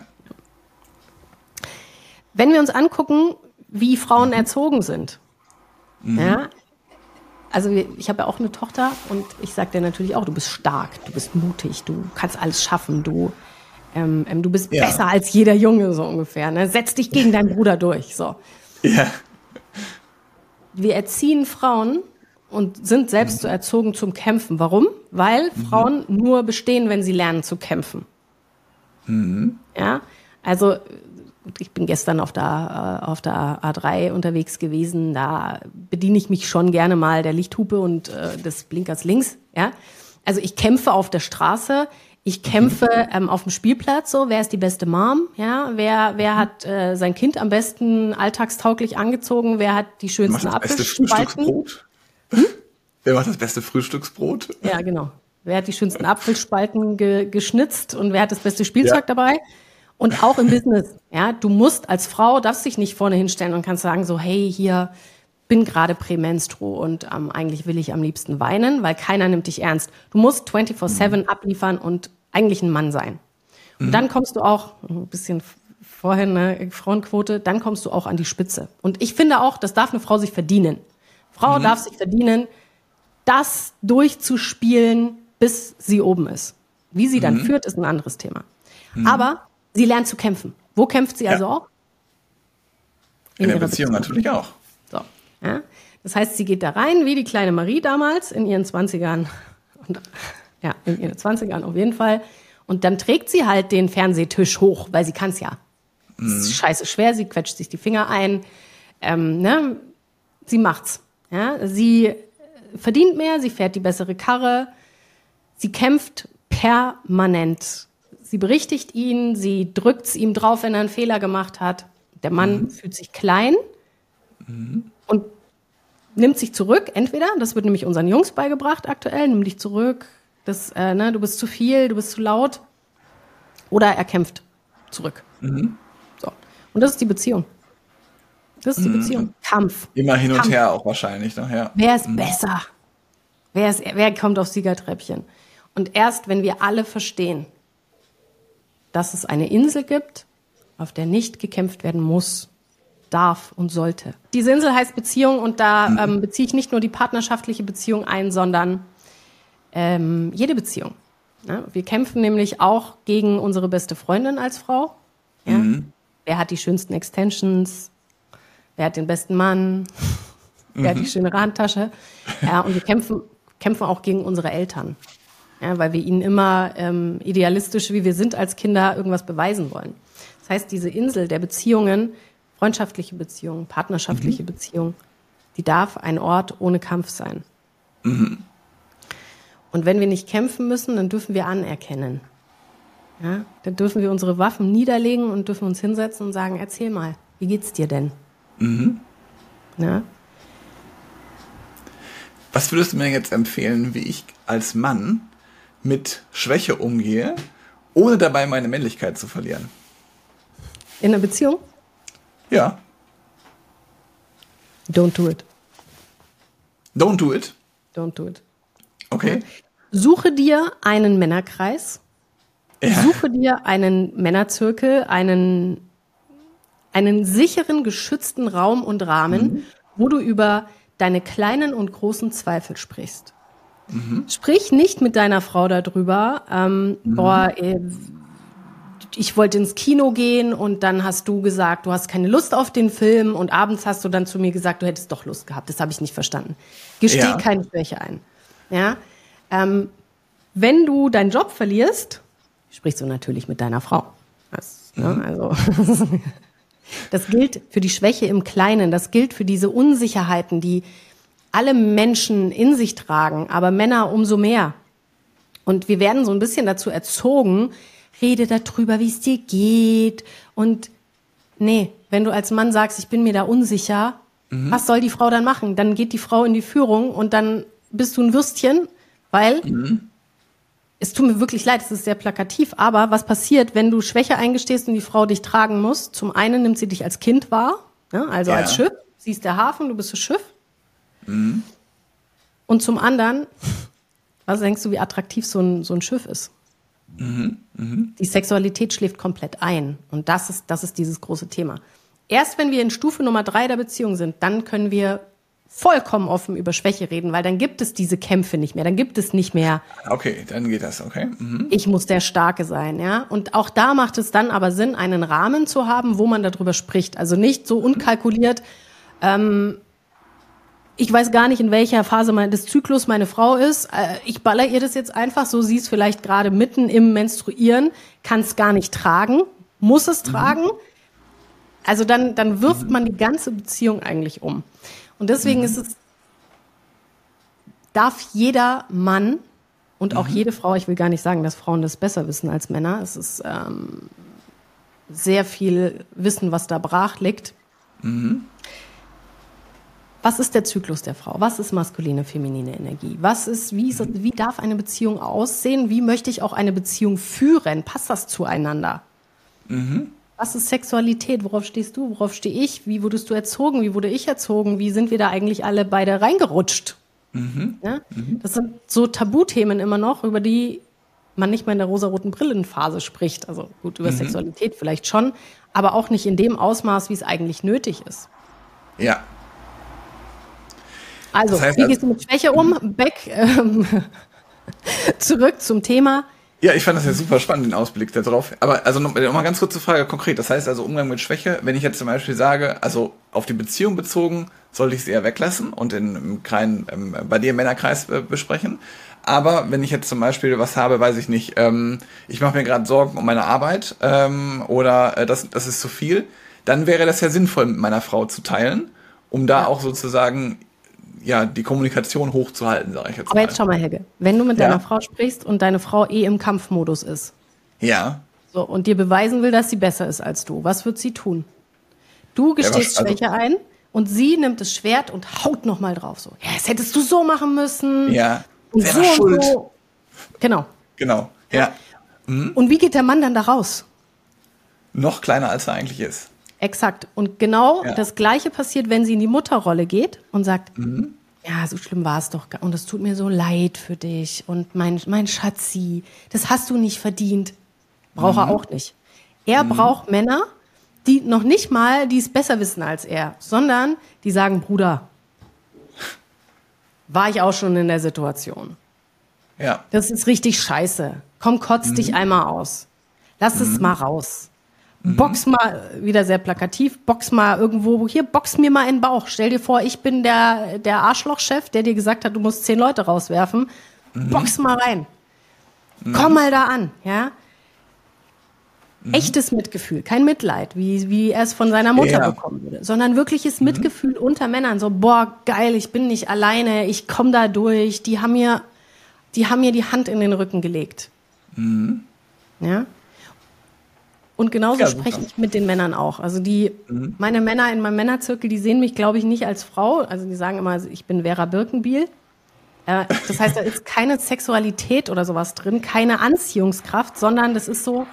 Wenn wir uns angucken, wie Frauen mhm. erzogen sind. Mhm. Ja, also ich habe ja auch eine Tochter und ich sage dir natürlich auch, du bist stark, du bist mutig, du kannst alles schaffen, du, ähm, du bist ja. besser als jeder Junge, so ungefähr. Ne? Setz dich gegen deinen Bruder durch. So. Ja. Wir erziehen Frauen und sind selbst so erzogen zum Kämpfen. Warum? Weil mhm. Frauen nur bestehen, wenn sie lernen zu kämpfen. Mhm. Ja, Also ich bin gestern auf der, auf der A drei unterwegs gewesen, da bediene ich mich schon gerne mal der Lichthupe und äh, des Blinkers links. Ja? Also ich kämpfe auf der Straße, ich kämpfe ähm, auf dem Spielplatz, so, wer ist die beste Mom, ja, wer, wer hat äh, sein Kind am besten alltagstauglich angezogen, wer hat die schönsten Apfelspalten. Hm? Wer macht das beste Frühstücksbrot? Ja, genau. Wer hat die schönsten Apfelspalten ge- geschnitzt und wer hat das beste Spielzeug ja. dabei? Und auch im Business, ja, du musst als Frau, darfst dich nicht vorne hinstellen und kannst sagen so, hey, hier, bin gerade Prämenstru und ähm, eigentlich will ich am liebsten weinen, weil keiner nimmt dich ernst. Du musst vierundzwanzig sieben mhm. abliefern und eigentlich ein Mann sein. Und mhm. dann kommst du auch, ein bisschen vorhin, ne, Frauenquote, dann kommst du auch an die Spitze. Und ich finde auch, das darf eine Frau sich verdienen. Frau mhm. darf sich verdienen, das durchzuspielen, bis sie oben ist. Wie sie dann mhm. führt, ist ein anderes Thema. Mhm. Aber sie lernt zu kämpfen. Wo kämpft sie ja. also auch? In, in der Beziehung, Beziehung natürlich auch. So, ja. Das heißt, sie geht da rein, wie die kleine Marie damals, in ihren zwanzigern. Und, ja, in ihren zwanzigern auf jeden Fall. Und dann trägt sie halt den Fernsehtisch hoch, weil sie kann es ja. Mhm. Das ist scheiße schwer, sie quetscht sich die Finger ein. Ähm, ne? Sie macht's. Ja? Sie verdient mehr, sie fährt die bessere Karre. Sie kämpft permanent. Sie berichtigt ihn, sie drückt es ihm drauf, wenn er einen Fehler gemacht hat. Der Mann mhm. fühlt sich klein mhm. und nimmt sich zurück. Entweder, das wird nämlich unseren Jungs beigebracht aktuell, nimm dich zurück, das, äh, ne, du bist zu viel, du bist zu laut. Oder er kämpft zurück. Mhm. So. Und das ist die Beziehung. Das ist die mhm. Beziehung. Kampf. Immer hin und Kampf. her auch wahrscheinlich. Noch, ja. Wer ist mhm. besser? Wer, ist, wer kommt aufs Siegertreppchen? Und erst, wenn wir alle verstehen, dass es eine Insel gibt, auf der nicht gekämpft werden muss, darf und sollte. Diese Insel heißt Beziehung und da mhm. ähm, beziehe ich nicht nur die partnerschaftliche Beziehung ein, sondern ähm, jede Beziehung. Ja, wir kämpfen nämlich auch gegen unsere beste Freundin als Frau. Ja? Mhm. Wer hat die schönsten Extensions? Wer hat den besten Mann? Mhm. Wer hat die schönere Handtasche? Ja, und wir kämpfen, kämpfen auch gegen unsere Eltern. Ja, weil wir ihnen immer ähm, idealistisch, wie wir sind als Kinder, irgendwas beweisen wollen. Das heißt, diese Insel der Beziehungen, freundschaftliche Beziehungen, partnerschaftliche mhm. Beziehungen, die darf ein Ort ohne Kampf sein. Mhm. Und wenn wir nicht kämpfen müssen, dann dürfen wir anerkennen. Ja, dann dürfen wir unsere Waffen niederlegen und dürfen uns hinsetzen und sagen, erzähl mal, wie geht's dir denn? Mhm. Ja. Was würdest du mir jetzt empfehlen, wie ich als Mann mit Schwäche umgehe, ohne dabei meine Männlichkeit zu verlieren? In einer Beziehung? Ja. Don't do it. Don't do it? Don't do it. Okay. Suche dir einen Männerkreis. Ja. Suche dir einen Männerzirkel, einen, einen sicheren, geschützten Raum und Rahmen, mhm. wo du über deine kleinen und großen Zweifel sprichst. Mhm. Sprich nicht mit deiner Frau darüber, ähm, mhm. boah, äh, ich wollte ins Kino gehen und dann hast du gesagt, du hast keine Lust auf den Film und abends hast du dann zu mir gesagt, du hättest doch Lust gehabt. Das habe ich nicht verstanden. Gesteh ja. keine Schwäche ein. Ja? Ähm, wenn du deinen Job verlierst, sprichst du natürlich mit deiner Frau. Das, mhm. ne, also das gilt für die Schwäche im Kleinen, das gilt für diese Unsicherheiten, die alle Menschen in sich tragen, aber Männer umso mehr. Und wir werden so ein bisschen dazu erzogen, rede darüber, wie es dir geht. Und nee, wenn du als Mann sagst, ich bin mir da unsicher, mhm. was soll die Frau dann machen? Dann geht die Frau in die Führung und dann bist du ein Würstchen, weil mhm. es tut mir wirklich leid, es ist sehr plakativ, aber was passiert, wenn du Schwäche eingestehst und die Frau dich tragen muss? Zum einen nimmt sie dich als Kind wahr, ne? Also ja. als Schiff, sie ist der Hafen, du bist das Schiff. Mhm. Und zum anderen, was denkst du, wie attraktiv so ein, so ein Schiff ist? Mhm. Mhm. Die Sexualität schläft komplett ein. Und das ist, das ist dieses große Thema. Erst wenn wir in Stufe Nummer drei der Beziehung sind, dann können wir vollkommen offen über Schwäche reden, weil dann gibt es diese Kämpfe nicht mehr. Dann gibt es nicht mehr. Okay, dann geht das, okay. Mhm. Ich muss der Starke sein, ja. Und auch da macht es dann aber Sinn, einen Rahmen zu haben, wo man darüber spricht. Also nicht so unkalkuliert, ähm, ich weiß gar nicht, in welcher Phase des Zyklus meine Frau ist. Ich baller ihr das jetzt einfach, so sie ist vielleicht gerade mitten im Menstruieren, kann es gar nicht tragen. muss es mhm. tragen. Also dann, dann wirft mhm. man die ganze Beziehung eigentlich um. Und deswegen mhm. ist es, darf jeder Mann und auch mhm. jede Frau, ich will gar nicht sagen, dass Frauen das besser wissen als Männer, es ist ähm, sehr viel Wissen, was da brach liegt. Mhm. Was ist der Zyklus der Frau? Was ist maskuline, feminine Energie? Was ist, wie, ist, wie darf eine Beziehung aussehen? Wie möchte ich auch eine Beziehung führen? Passt das zueinander? Mhm. Was ist Sexualität? Worauf stehst du? Worauf stehe ich? Wie wurdest du erzogen? Wie wurde ich erzogen? Wie sind wir da eigentlich alle beide reingerutscht? Mhm. Ja? Mhm. Das sind so Tabuthemen immer noch, über die man nicht mehr in der rosaroten Brillenphase spricht. Also gut, über mhm. Sexualität vielleicht schon, aber auch nicht in dem Ausmaß, wie es eigentlich nötig ist. Ja. Also, das heißt, wie gehst du mit Schwäche um? Back, ähm, zurück zum Thema. Ja, ich fand das ja super spannend, den Ausblick da drauf. Aber also noch, noch mal ganz kurze Frage konkret. Das heißt also Umgang mit Schwäche, wenn ich jetzt zum Beispiel sage, also auf die Beziehung bezogen, sollte ich es eher weglassen und in, im kleinen, ähm, bei dir im Männerkreis äh, besprechen. Aber wenn ich jetzt zum Beispiel was habe, weiß ich nicht, ähm, ich mache mir gerade Sorgen um meine Arbeit ähm, oder äh, das, das ist zu viel, dann wäre das ja sinnvoll, mit meiner Frau zu teilen, um da ja. auch sozusagen ja, die Kommunikation hochzuhalten, sage ich jetzt Aber mal. Aber jetzt schau mal, Helge, wenn du mit ja. deiner Frau sprichst und deine Frau eh im Kampfmodus ist ja. so, und dir beweisen will, dass sie besser ist als du, was wird sie tun? Du gestehst ja, also, Schwäche ein und sie nimmt das Schwert und haut nochmal drauf. So, ja, das hättest du so machen müssen. Ja, und so und so. Genau. Genau, ja. Mhm. Und wie geht der Mann dann da raus? Noch kleiner, als er eigentlich ist. Exakt. Und genau ja. das Gleiche passiert, wenn sie in die Mutterrolle geht und sagt, mhm. ja, so schlimm war es doch. Und es tut mir so leid für dich. Und mein, mein Schatzi, das hast du nicht verdient. Braucht mhm. er auch nicht. Er mhm. braucht Männer, die noch nicht mal, die es besser wissen als er, sondern die sagen, Bruder, war ich auch schon in der Situation. Ja. Das ist richtig scheiße. Komm, kotz mhm. dich einmal aus. Lass mhm. es mal raus. Box mal, wieder sehr plakativ, box mal irgendwo, hier, box mir mal in den Bauch. Stell dir vor, ich bin der, der Arschlochchef, der dir gesagt hat, du musst zehn Leute rauswerfen. Mhm. Box mal rein. Mhm. Komm mal da an, ja. Mhm. Echtes Mitgefühl, kein Mitleid, wie, wie er es von seiner Mutter ja. bekommen würde, sondern wirkliches mhm. Mitgefühl unter Männern. So, boah, geil, ich bin nicht alleine, ich komme da durch. Die haben mir, die haben mir die Hand in den Rücken gelegt. Mhm. Ja. Und genauso ja, spreche ich mit den Männern auch. Also die, mhm. meine Männer in meinem Männerzirkel, die sehen mich, glaube ich, nicht als Frau. Also die sagen immer, ich bin Vera Birkenbiel. Äh, das heißt, da ist keine Sexualität oder sowas drin, keine Anziehungskraft, sondern das ist so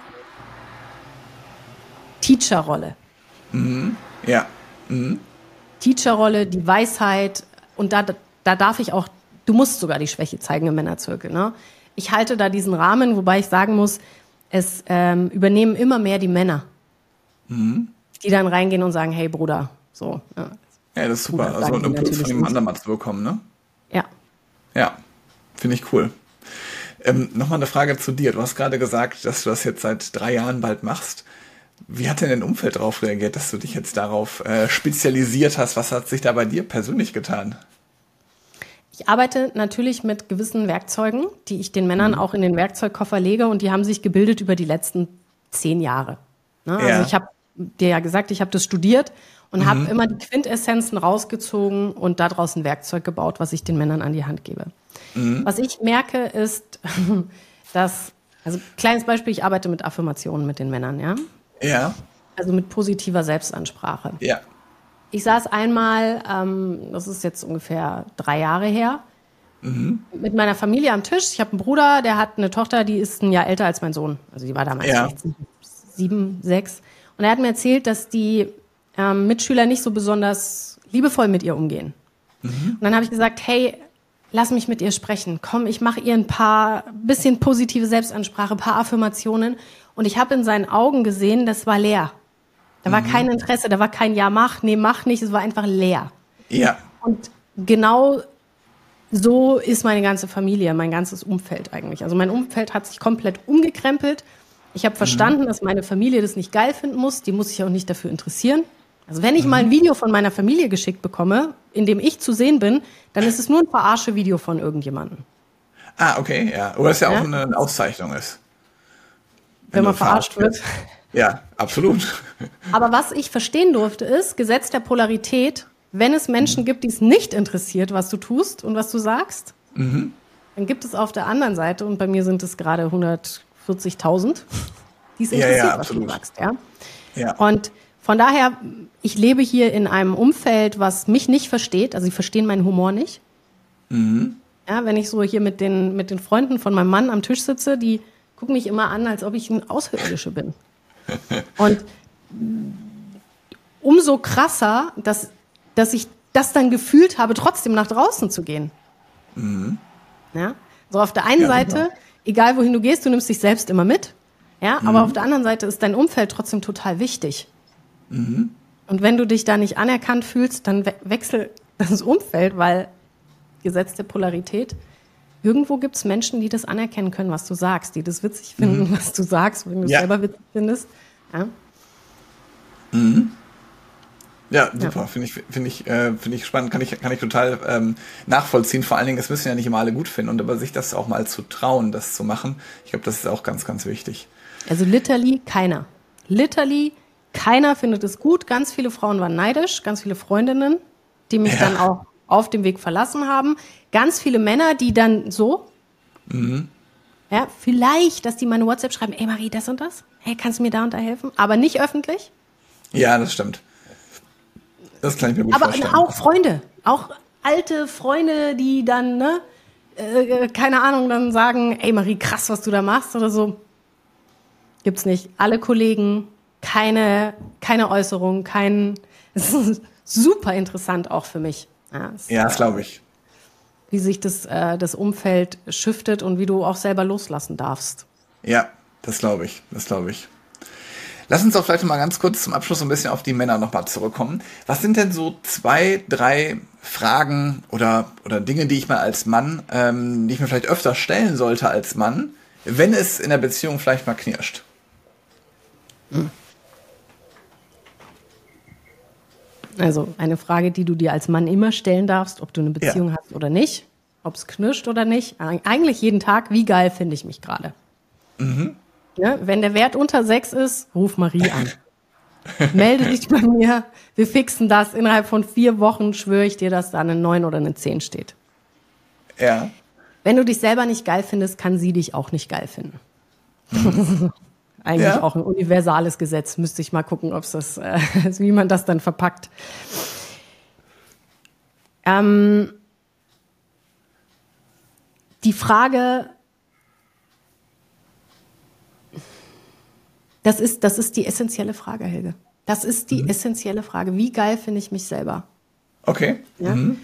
Teacherrolle. Mhm. Ja. Mhm. Teacherrolle, die Weisheit. Und da, da darf ich auch, du musst sogar die Schwäche zeigen im Männerzirkel. Ne? Ich halte da diesen Rahmen, wobei ich sagen muss, es ähm, übernehmen immer mehr die Männer, mhm. die dann reingehen und sagen, hey Bruder, so. Ja, ja das ist super, Bruder, also einen Impuls von dem anderen mal zu bekommen, ne? Ja. Ja, finde ich cool. Ähm, Nochmal eine Frage zu dir. Du hast gerade gesagt, dass du das jetzt seit drei Jahren bald machst. Wie hat denn dein Umfeld darauf reagiert, dass du dich jetzt darauf äh, spezialisiert hast? Was hat sich da bei dir persönlich getan? Ich arbeite natürlich mit gewissen Werkzeugen, die ich den Männern mhm. auch in den Werkzeugkoffer lege und die haben sich gebildet über die letzten zehn Jahre. Ne? Ja. Also ich habe dir ja gesagt, ich habe das studiert und mhm. habe immer die Quintessenzen rausgezogen und daraus ein Werkzeug gebaut, was ich den Männern an die Hand gebe. Mhm. Was ich merke ist, dass, also kleines Beispiel, ich arbeite mit Affirmationen mit den Männern, ja? Ja. Also mit positiver Selbstansprache. Ja. Ich saß einmal, ähm, das ist jetzt ungefähr drei Jahre her, mhm. mit meiner Familie am Tisch. Ich habe einen Bruder, der hat eine Tochter, die ist ein Jahr älter als mein Sohn. Also die war damals ja. sechzehn, sieben, sechs. Und er hat mir erzählt, dass die ähm, Mitschüler nicht so besonders liebevoll mit ihr umgehen. Mhm. Und dann habe ich gesagt, hey, lass mich mit ihr sprechen. Komm, ich mache ihr ein paar, bisschen positive Selbstansprache, ein paar Affirmationen. Und ich habe in seinen Augen gesehen, das war leer. Da war mhm. kein Interesse, da war kein Ja, mach, nee, mach nicht, es war einfach leer. Ja. Und genau so ist meine ganze Familie, mein ganzes Umfeld eigentlich. Also mein Umfeld hat sich komplett umgekrempelt. Ich habe verstanden, mhm. dass meine Familie das nicht geil finden muss, die muss sich auch nicht dafür interessieren. Also wenn ich mhm. mal ein Video von meiner Familie geschickt bekomme, in dem ich zu sehen bin, dann ist es nur ein Verarsche-Video von irgendjemandem. Ah, okay, ja. Oder es ja, ja auch eine Auszeichnung ist. Wenn, wenn man verarscht wird. Ja, absolut. Aber was ich verstehen durfte, ist, Gesetz der Polarität, wenn es Menschen gibt, die es nicht interessiert, was du tust und was du sagst, mhm. dann gibt es auf der anderen Seite, und bei mir sind es gerade hundertvierzigtausend, die es interessiert, ja, ja, was du sagst. Ja? Ja. Und von daher, ich lebe hier in einem Umfeld, was mich nicht versteht, also sie verstehen meinen Humor nicht. Mhm. Ja, wenn ich so hier mit den, mit den Freunden von meinem Mann am Tisch sitze, die gucken mich immer an, als ob ich ein Außerirdische bin. Und umso krasser, dass, dass ich das dann gefühlt habe, trotzdem nach draußen zu gehen. Mhm. Ja? So auf der einen ja, Seite, genau. Egal wohin du gehst, du nimmst dich selbst immer mit. Ja? Mhm. Aber auf der anderen Seite ist dein Umfeld trotzdem total wichtig. Mhm. Und wenn du dich da nicht anerkannt fühlst, dann we- wechsel das Umfeld, weil Gesetz der Polarität, irgendwo gibt es Menschen, die das anerkennen können, was du sagst, die das witzig finden, mhm. was du sagst, wenn du es ja. selber witzig findest. Ja, mhm. ja super, ja. finde ich, find ich, äh, find ich spannend, kann ich, kann ich total ähm, nachvollziehen. Vor allen Dingen, es müssen ja nicht immer alle gut finden und aber sich das auch mal zu trauen, das zu machen, ich glaube, das ist auch ganz, ganz wichtig. Also literally keiner. Literally keiner findet es gut. Ganz viele Frauen waren neidisch, ganz viele Freundinnen, die mich ja. dann auch auf dem Weg verlassen haben. Ganz viele Männer, die dann so, mhm. ja, vielleicht, dass die mal eine WhatsApp schreiben, ey Marie, das und das, hey, kannst du mir da und da helfen? Aber nicht öffentlich. Ja, das stimmt. Das kann ich mir gut Aber vorstellen. Aber auch Freunde, auch alte Freunde, die dann, ne, äh, keine Ahnung, dann sagen, ey Marie, krass, was du da machst oder so. Gibt's nicht. Alle Kollegen, keine, keine Äußerung, kein, es ist super interessant auch für mich. Ja, es, ja das glaube ich. Wie sich das, äh, das Umfeld shiftet und wie du auch selber loslassen darfst. Ja, das glaube ich, das glaube ich. Lass uns doch vielleicht mal ganz kurz zum Abschluss ein bisschen auf die Männer nochmal zurückkommen. Was sind denn so zwei, drei Fragen oder, oder Dinge, die ich mal als Mann, ähm, die ich mir vielleicht öfter stellen sollte als Mann, wenn es in der Beziehung vielleicht mal knirscht? Hm. Also eine Frage, die du dir als Mann immer stellen darfst, ob du eine Beziehung ja. hast oder nicht, ob es knirscht oder nicht. Eigentlich jeden Tag, wie geil finde ich mich gerade. Mhm. Ja, wenn der Wert unter sechs ist, ruf Marie an. Melde dich bei mir, wir fixen das. Innerhalb von vier Wochen schwöre ich dir, dass da eine neun oder eine zehn steht. Ja. Wenn du dich selber nicht geil findest, kann sie dich auch nicht geil finden. Mhm. Eigentlich ja. auch ein universales Gesetz. Müsste ich mal gucken, ob's das, äh, wie man das dann verpackt. Ähm, die Frage, das ist, das ist die essentielle Frage, Helge. Das ist die mhm. essentielle Frage. Wie geil finde ich mich selber? Okay. Ja? Mhm.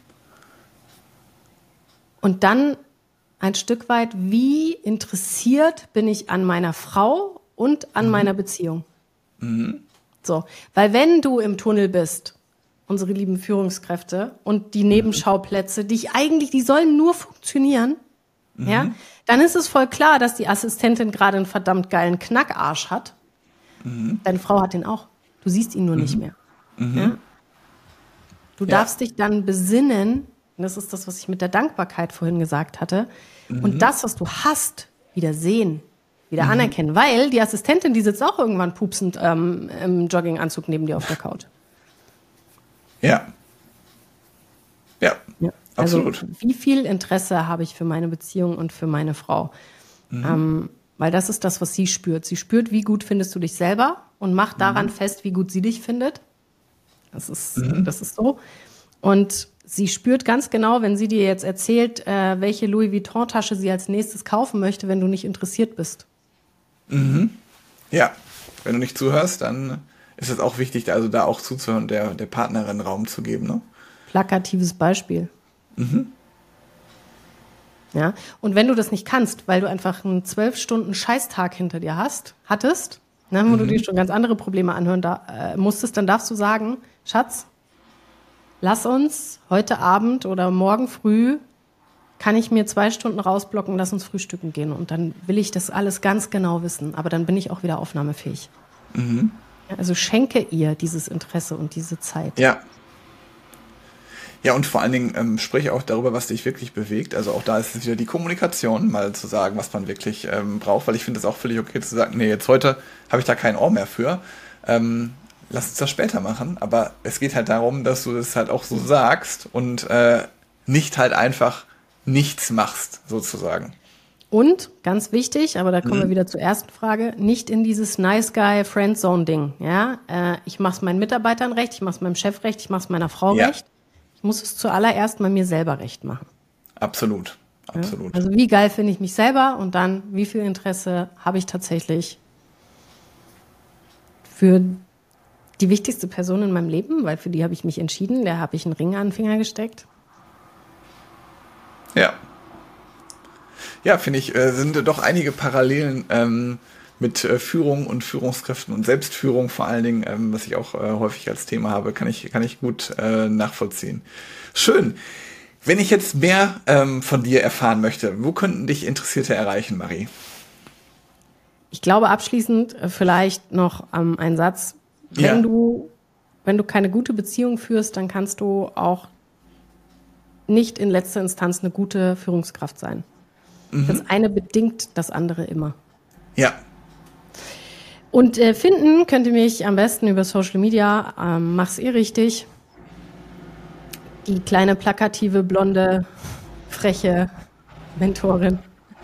Und dann ein Stück weit, wie interessiert bin ich an meiner Frau und an mhm. meiner Beziehung? Mhm. So, weil wenn du im Tunnel bist, unsere lieben Führungskräfte und die Nebenschauplätze, die ich eigentlich, die sollen nur funktionieren, mhm. ja, dann ist es voll klar, dass die Assistentin gerade einen verdammt geilen Knackarsch hat. Mhm. Deine Frau hat den auch. Du siehst ihn nur mhm. nicht mehr. Mhm. Ja? Du ja. darfst dich dann besinnen, und das ist das, was ich mit der Dankbarkeit vorhin gesagt hatte, mhm. und das, was du hast, wieder sehen, wieder mhm. anerkennen. Weil die Assistentin, die sitzt auch irgendwann pupsend ähm, im Jogginganzug neben dir auf der Couch. Ja. Ja, ja. Also, absolut. Wie viel Interesse habe ich für meine Beziehung und für meine Frau? Mhm. Ähm, weil das ist das, was sie spürt. Sie spürt, wie gut findest du dich selber und macht daran mhm. fest, wie gut sie dich findet. Das ist, mhm. das ist so. Und sie spürt ganz genau, wenn sie dir jetzt erzählt, äh, welche Louis Vuitton-Tasche sie als nächstes kaufen möchte, wenn du nicht interessiert bist. Mhm. Ja, wenn du nicht zuhörst, dann ist es auch wichtig, also da auch zuzuhören und der, der Partnerin Raum zu geben. Ne? Plakatives Beispiel. Mhm. Ja, und wenn du das nicht kannst, weil du einfach einen zwölf Stunden Scheißtag hinter dir hast, hattest, ne, wo mhm. du dir schon ganz andere Probleme anhören da, äh, musstest, dann darfst du sagen, Schatz, lass uns heute Abend oder morgen früh, kann ich mir zwei Stunden rausblocken, lass uns frühstücken gehen. Und dann will ich das alles ganz genau wissen. Aber dann bin ich auch wieder aufnahmefähig. Mhm. Also schenke ihr dieses Interesse und diese Zeit. Ja. Ja, und vor allen Dingen ähm, sprich auch darüber, was dich wirklich bewegt. Also auch da ist es wieder die Kommunikation, mal zu sagen, was man wirklich ähm, braucht, weil ich finde es auch völlig okay zu sagen, nee, jetzt heute habe ich da kein Ohr mehr für. Ähm, lass uns das später machen. Aber es geht halt darum, dass du das halt auch so sagst und äh, nicht halt einfach nichts machst, sozusagen. Und, ganz wichtig, aber da kommen Mhm. wir wieder zur ersten Frage, nicht in dieses Nice Guy Friendzone Ding. Ja? Äh, ich mache es meinen Mitarbeitern recht, ich mache es meinem Chef recht, ich mache es meiner Frau Ja. recht. Ich muss es zuallererst mal mir selber recht machen. Absolut, absolut. Ja? Also wie geil finde ich mich selber und dann, wie viel Interesse habe ich tatsächlich für die wichtigste Person in meinem Leben, weil für die habe ich mich entschieden, der habe ich einen Ring an den Finger gesteckt. Ja. Ja, finde ich, äh, sind doch einige Parallelen ähm, mit äh, Führung und Führungskräften und Selbstführung vor allen Dingen, ähm, was ich auch äh, häufig als Thema habe, kann ich, kann ich gut äh, nachvollziehen. Schön. Wenn ich jetzt mehr ähm, von dir erfahren möchte, wo könnten dich Interessierte erreichen, Marie? Ich glaube abschließend äh, vielleicht noch ähm, ein Satz. Wenn Ja. du, wenn du keine gute Beziehung führst, dann kannst du auch nicht in letzter Instanz eine gute Führungskraft sein. Mhm. Das eine bedingt das andere immer. Ja. Und äh, finden könnt ihr mich am besten über Social Media. Ähm, mach's eh richtig. Die kleine plakative, blonde, freche Mentorin.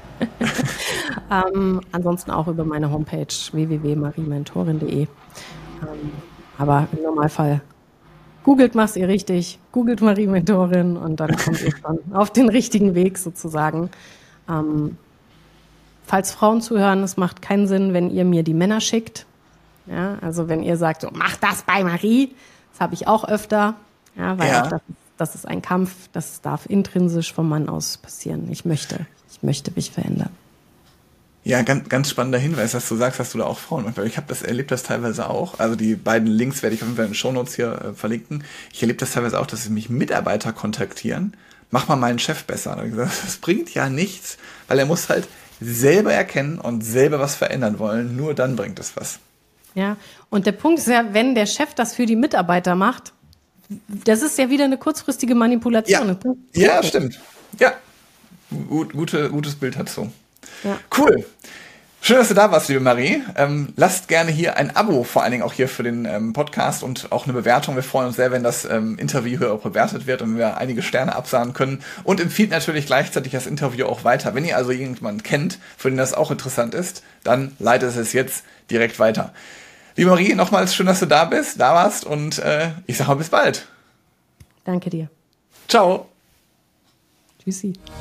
ähm, ansonsten auch über meine Homepage w w w punkt mariementorin punkt de. Ähm, aber im Normalfall googelt mach's ihr richtig, googelt Marie Mentorin und dann kommt ihr schon auf den richtigen Weg sozusagen. Ähm, falls Frauen zuhören, es macht keinen Sinn, wenn ihr mir die Männer schickt. Ja, also wenn ihr sagt, so, mach das bei Marie, das habe ich auch öfter. Ja, weil Ja. auch das, das ist ein Kampf, das darf intrinsisch vom Mann aus passieren. Ich möchte, ich möchte mich verändern. Ja, ganz, ganz spannender Hinweis, dass du sagst, dass du da auch Frauen machst. Ich habe das erlebt das teilweise auch. Also die beiden Links werde ich auf jeden Fall in den Shownotes hier äh, verlinken. Ich erlebe das teilweise auch, dass mich Mitarbeiter kontaktieren. Mach mal meinen Chef besser. Da hab ich gesagt, das bringt ja nichts, weil er muss halt selber erkennen und selber was verändern wollen. Nur dann bringt es was. Ja, und der Punkt ist ja, wenn der Chef das für die Mitarbeiter macht, das ist ja wieder eine kurzfristige Manipulation. Ja, Das bringt- ja stimmt. Ja, Gut, gute, gutes Bild dazu. Ja. Cool. Schön, dass du da warst, liebe Marie. Ähm, lasst gerne hier ein Abo, vor allen Dingen auch hier für den ähm, Podcast und auch eine Bewertung. Wir freuen uns sehr, wenn das ähm, Interview hier auch bewertet wird und wir einige Sterne absahen können. Und empfiehlt natürlich gleichzeitig das Interview auch weiter. Wenn ihr also jemanden kennt, für den das auch interessant ist, dann leitet es jetzt direkt weiter. Liebe Marie, nochmals schön, dass du da bist, da warst und äh, ich sage mal bis bald. Danke dir. Ciao. Tschüssi.